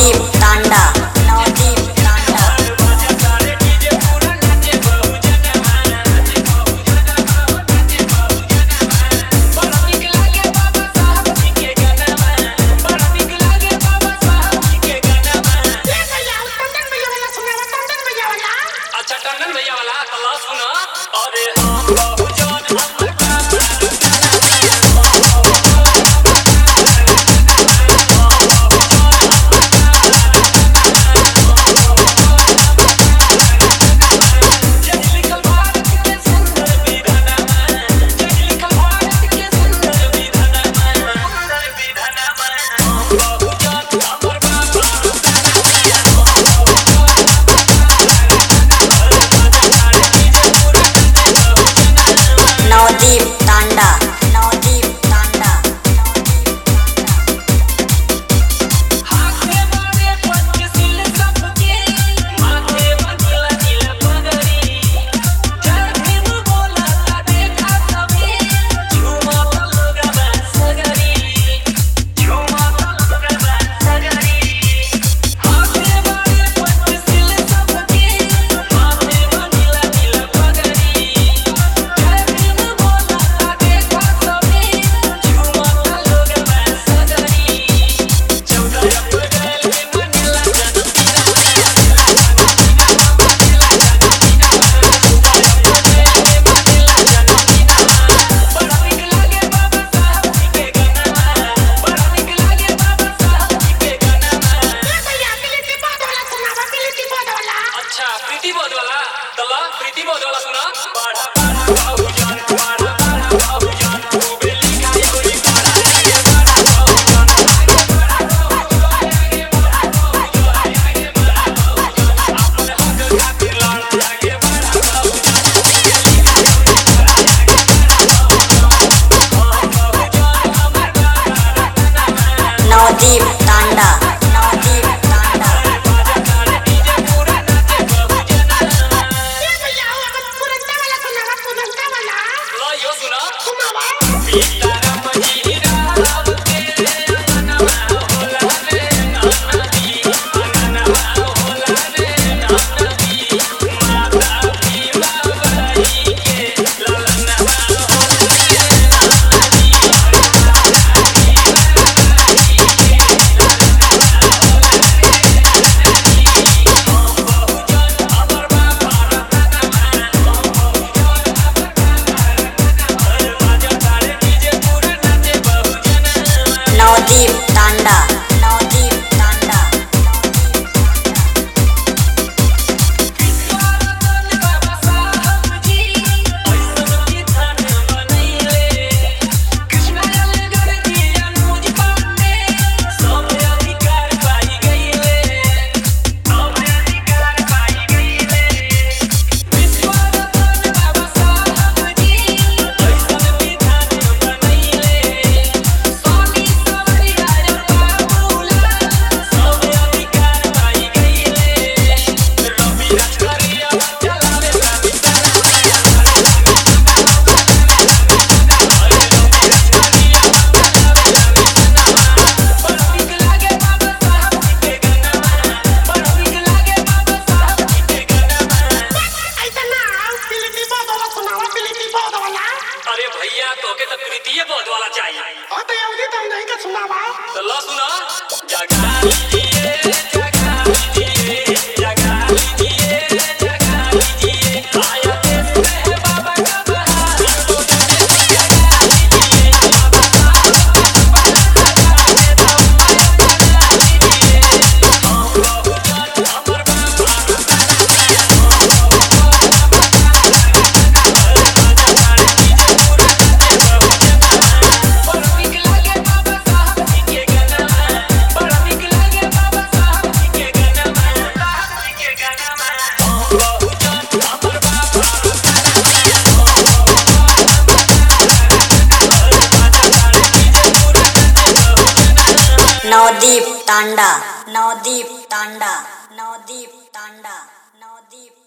नवदीप तांडा नवदीप तांडा अच्छा टंडन भैया वाला कला सुना अरे नवदीप तांडा नवदीप तांडा प्रीति बोध वाला तला प्रीति बोध वाला सुना बाड़ा बाड़ा बाहुजान बाड़ा बाड़ा बाहुजान तू बेली खाई गोरी बाड़ा आगे बाड़ा बाहुजान आगे बाड़ा बाहुजान आगे बाड़ा बाहुजान आगे बाड़ा बाहुजान अपने हक खातिर लड़ आगे बाड़ा बाहुजान बेली खाई गोरी बाड़ा आगे बाड़ा बाहुजान हमर बाड़ा नवदीप तांडा नवदीप तांडा नवदीप तांडा नवदीप तांडा अरे भैया तोके तो प्रीति बोध वाला चाहिए हां तो ये तो नहीं का सुनावा तो ला सुना जगा लीजिए जगा लीजिए जगा लीजिए जगा लीजिए आया देश में है बाबा का बहार तो जगा लीजिए बाबा साहब के दम जगा लीजिए बाहुजान हमर नवदीप तांडा नवदीप तांडा नवदीप तांडा नवदीप